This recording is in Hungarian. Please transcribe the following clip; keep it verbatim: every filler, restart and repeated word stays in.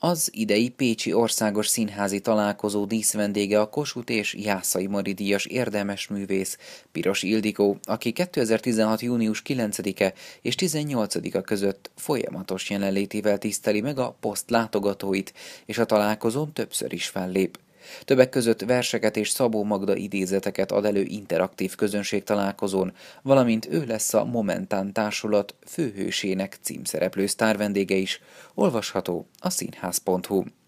Az idei Pécsi Országos Színházi Találkozó díszvendége a Kossuth és Jászai Mari díjas érdemes művész Piros Ildikó, aki kétezer-tizenhat. június kilencedike és tizennyolcadika között folyamatos jelenlétével tiszteli meg a poszt látogatóit, és a találkozón többször is fellép. Többek között verseket és Szabó Magda idézeteket ad elő interaktív közönségtalálkozón, valamint ő lesz a Momentán Társulat főhősének címszereplő sztárvendége is, olvasható a színház pont hu.